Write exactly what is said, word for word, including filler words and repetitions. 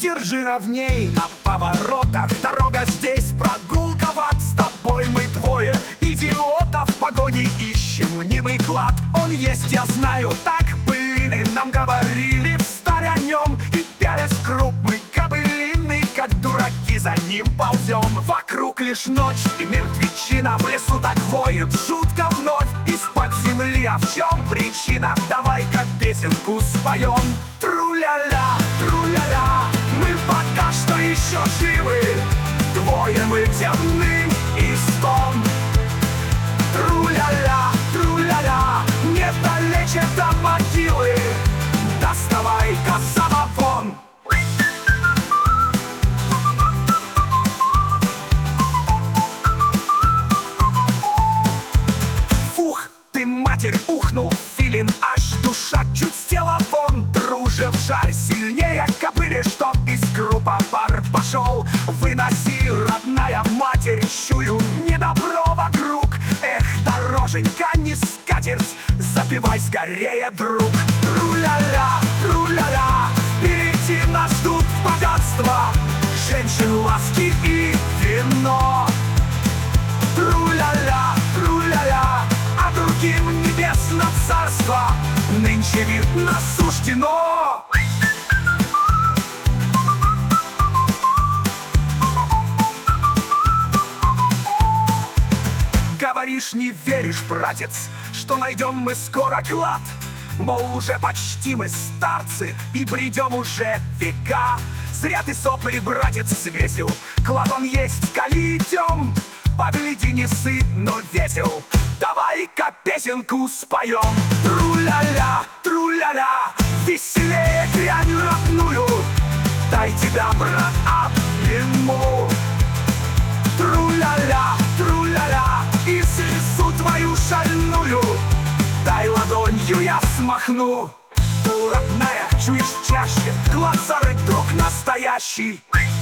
держи ровней. На поворотах дорога здесь, прогулка в ад. С тобой мы двое идиотов в погоне ищем немый клад. Он есть, я знаю, так были, нам говорили встарь о нем. И пялясь в круг мы кобылины, как дураки за ним ползем. Вокруг лишь ночь и мертвечина, в лесу так воет жутко вновь. Из-под земли, а в чем причина? Давай-ка песенку споем. Тру-ля-ля, тру-ля-ля, мы пока что еще живы. Двое мы темным истом. Тру-ля-ля, тру-ля-ля, недалече до могилы. Доставай-ка самогон. Фух, ты, матерь, ухнул филин, аж душа чуть с тела вон. Друже, в жарь сильнее кобыли, чтоб из группа пар пошел. Выноси, родная матерь, чую недобро вокруг. Эх, дороженька, не скатерть, запивай скорее, друг. Тру-ля-ля, тру-ля-ля, впереди нас ждут богатства, женщин, ласки и вино. Тру-ля-ля, тру-ля-ля, а другим небесно царство нынче видно суждено. Говоришь, не веришь, братец, что найдем мы скоро клад? Мол, уже почти мы старцы и бредем уже века. Зря ты сопли, братец, свесил, клад он есть, коли идем. Погляди, не сы, но весел, давай-ка песенку споем. Тру-ля-ля, тру-ля-ля, веселее грянь родную, дай тебя, брат, обниму. Тру-ля-ля, тру-ля-ля, и слезу твою шальную дай ладонью я смахну. Ты, родная, чуешь чаще, глаза рык, друг настоящий.